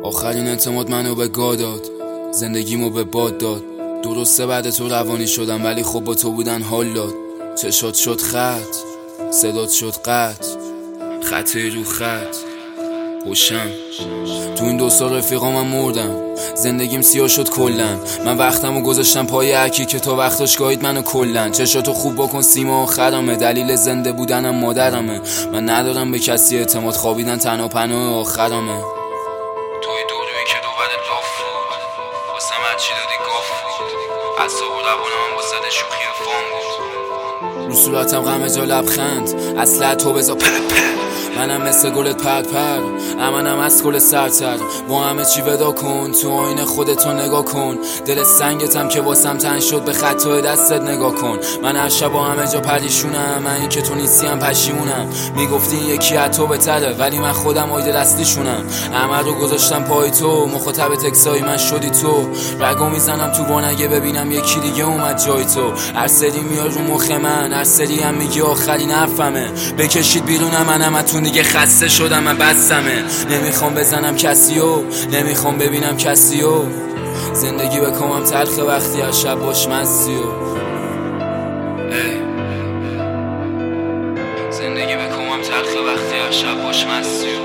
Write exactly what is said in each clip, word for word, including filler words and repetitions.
آخرین اعتماد منو به گا داد، زندگیمو به باد داد. درسته بعد تو روانی شدم، ولی خب با تو بودن حال داد. چشات شد خط، صدات شد قط، خطی رو خط خوشم. تو این دو سال رفیقا من مردم، زندگیم سیاه شد کلن. من وقتمو گذاشتم پای عکی که تا وقتاش گاهید منو کلن. چشاتو خوب بکن سیما آخرمه، دلیل زنده بودنم مادرمه. من ندارم به کسی اعتماد، خوابیدن تنها پناه آخرمه. توی دورویی که دوباره لاف بود، واسم هرچی دادی گاف بود. اعصاب و روانم واسه شوخی فام بود. رو صورتم غم جا لبخند، اصلا تو بذار پپ پپ. منم مثل گلت پرد پر، امنم از گل سرتر. با همه چی ودا کن، تو آینه خودتو نگاه کن. دل سنگتم که واسم تنگ شد، به خطای دستت نگاه کن. من هر شب با همه جا پریشونم، من این که تو نیستی هم پشیمونم. میگفتی یکی از تو بهتره، ولی من خودم آیده دستیشونم. همه رو گذاشتم پای تو، مخاطب تکسای من شدی تو. رگو میزنم تو وانگه ببینم یکی دیگه اومد جای تو. هر سری میاد رو مخ من، هر سری هم میگی آخرین حرفمه. بکشید بیرونم منم اتون دیگه خسته شدم، من بسمه. نمیخوام بزنم کسیو، نمیخوام ببینم کسیو. زندگی بکنم تلخه وقتی هر شب باش مسیو. زندگی بکنم تلخه وقتی هر شب باش مسیو.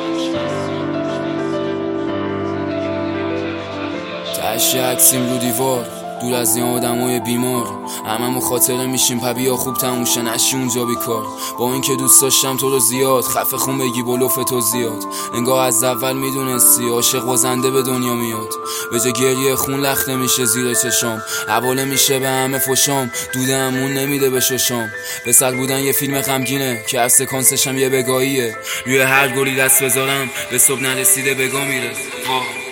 تهش عکسیم رو دیوار، دور از این آدمای بیمار. هممون خاطره میشیم پبیا خوب تموشه نشی اونجا بیکار. با این که دوست داشتم تو رو زیاد، خفه خون بگی بلوف تو زیاد. انگار از اول میدونستی عاشق بازنده به دنیا میاد. به جا گریه خون لخته میشه زیر چشام، حواله میشه به همه فشام. دوده همون نمیده به ششام. به سر بودن یه فیلم غمگینه که هر سکانسشم یه بگاهیه. روی هر گلی دست بذارم به صبح نرسیده بگا میره.